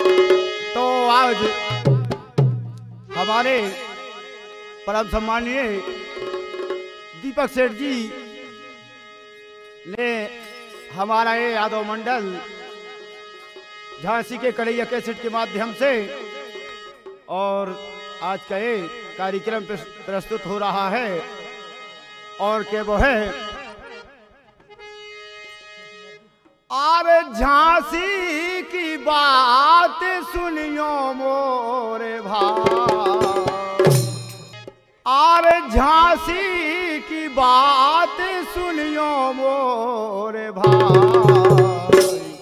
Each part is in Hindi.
तो आज हमारे परम सम्मानीय दीपक सेठ जी ने हमारा ये यादव मंडल झांसी के कड़ैया कैसेट के माध्यम से और आज का ये कार्यक्रम प्रस्तुत हो रहा है और के वो है और झांसी की बात सुनियो मोरे भाई, और झांसी की बात सुनियो मोरे भाई,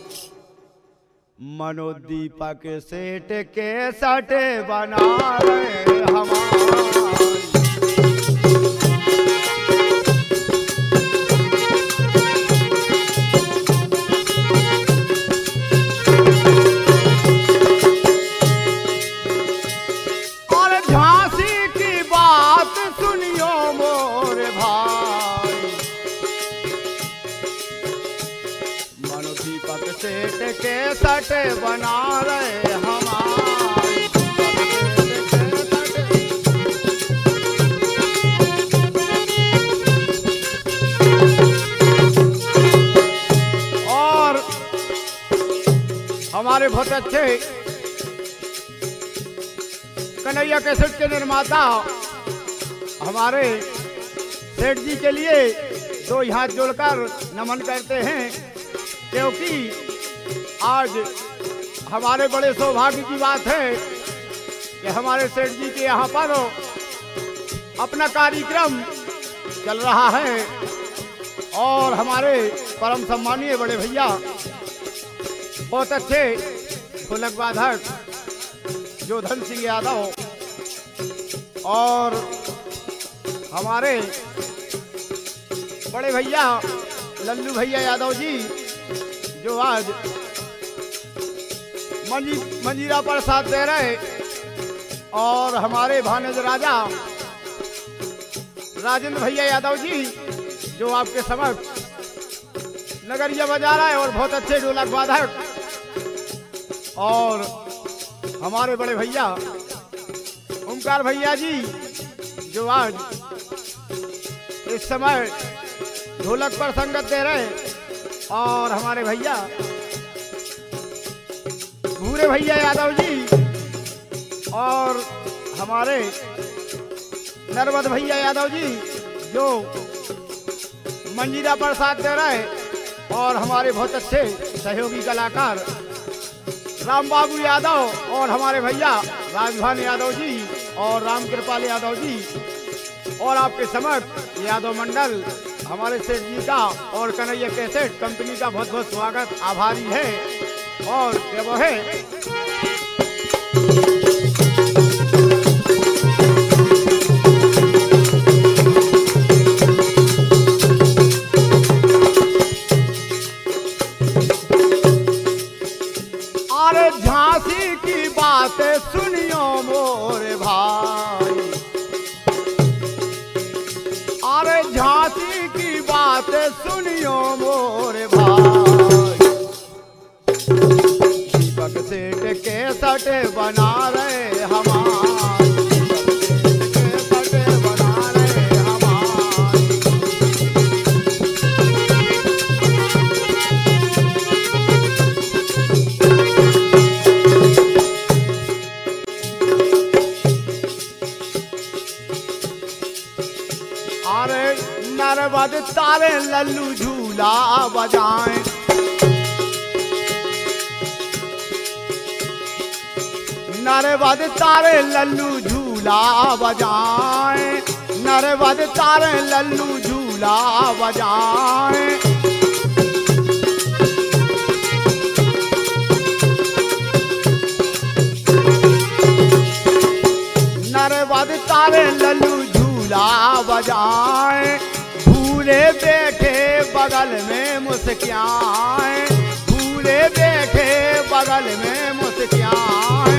मनोदीपक सेठ के सट बना रहे हमारे। सेठ के सट बना रहे हमारे, और हमारे बहुत अच्छे कन्हैया कैसेट के निर्माता हमारे सेठ जी के लिए दो हाथ जोड़कर नमन करते हैं, क्योंकि आज हमारे बड़े सौभाग्य की बात है कि हमारे सेठ जी के यहाँ पर अपना कार्यक्रम चल रहा है और हमारे परम सम्मानीय बड़े भैया बहुत अच्छे ढोलक वादक जोधन सिंह यादव और हमारे बड़े भैया लल्लू भैया यादव जी जो आज मंजीरा पर साथ दे रहे, और हमारे भानेज राजा राजेंद्र भैया यादव जी जो आपके समक्ष नगरिया बजा रहा है और बहुत अच्छे ढोलक वादक, और हमारे बड़े भैया ओमकार भैया जी जो आज इस समय ढोलक पर संगत दे रहे, और हमारे भैया भूरे भैया यादव जी और हमारे नरवद भैया यादव जी जो मंजीरा पर साथ दे रहे, और हमारे बहुत अच्छे सहयोगी कलाकार राम बाबू यादव और हमारे भैया राजभान यादव जी और राम कृपाल यादव जी, और आपके समक्ष यादव मंडल हमारे सेठ जी का और कन्हैया कैसेट कंपनी का बहुत बहुत स्वागत आभारी है, और वो है अरे झांसी की बात सुनियो मोरे भाई, अरे झांसी की बात सुनियो मोरे भाई, दीपक सेठ के सट बना रहे हमारे, के सट बना रहे हमारे। अरे नरवद तारे लल्लू झूला बजाएं, नरवद तारे लल्लू झूला बजाएं, नरवद तारे लल्लू झूला बजाएं, नरवद तारे लल्लू झूला बजाएं, भूले बैठे बगल में मुस्कियाएं, भूले बैठे बगल में मुस्कियाएं,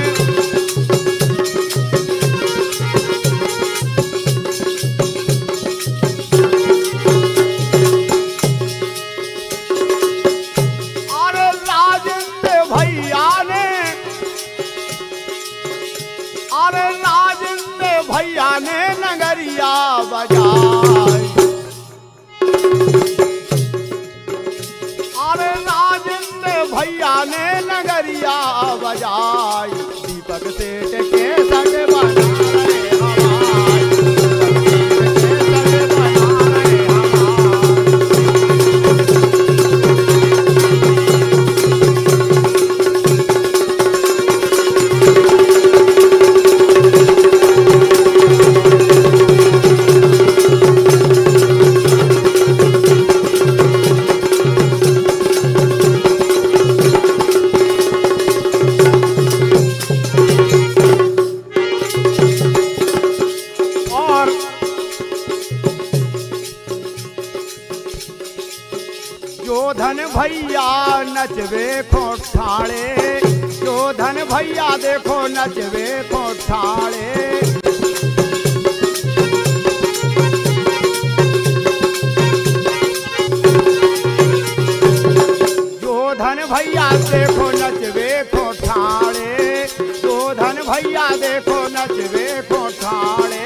नगरिया बजाई, दीपक सेठ के संग बना रहे हवाई, दीपक सेठ के संग बना रहे जोधन भैया नचवे कोठाड़े, जोधन भैया देखो नचवे कोठाड़े, जोधन भैया देखो नचवे कोठाड़े, जोधन भैया देखो नचवे कोठाड़े।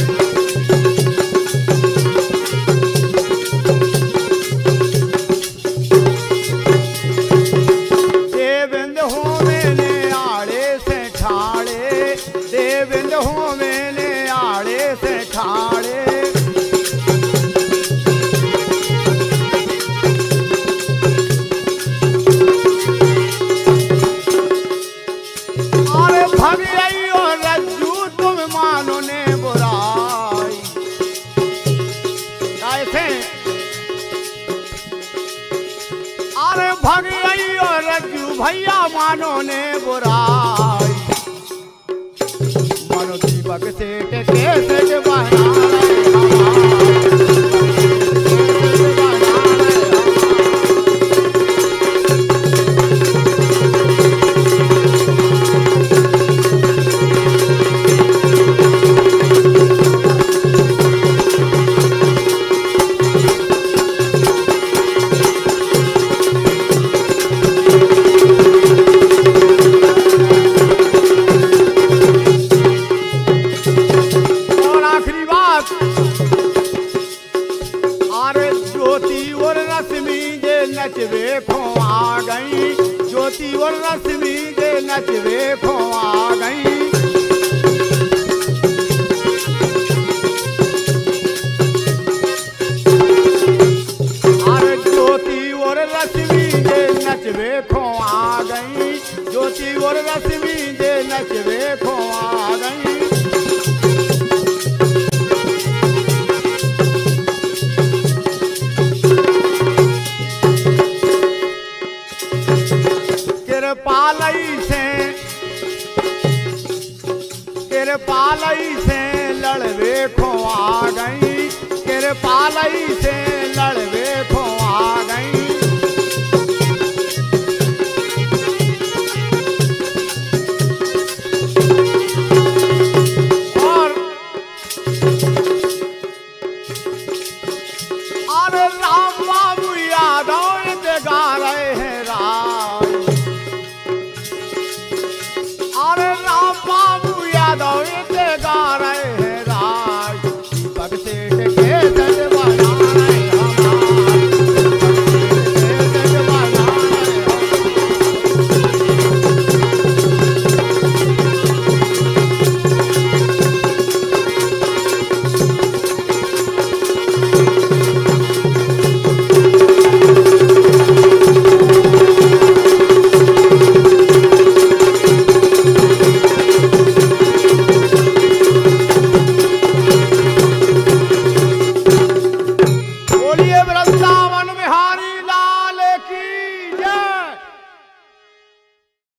देविंद हूँ मैंने आड़े से ठाड़े, अरे भग गई और रज्जू तुम मानो ने बुराई, कैसे अरे भग गई और रज्जू भैया मानो ने बुराई, दीपक सेठ के सेठ बना रहे हवाई, नचवे खो आ गई, ज्योति और रश्मि के नचवे खो आ गई, अरे ज्योति और रश्मि के नचवे खो आ गई, ज्योति और रश्मि के नचवे खो आ गई। कृपालई से लड़वे खो आ गई, कृपालई से लड़वे खो आ गई,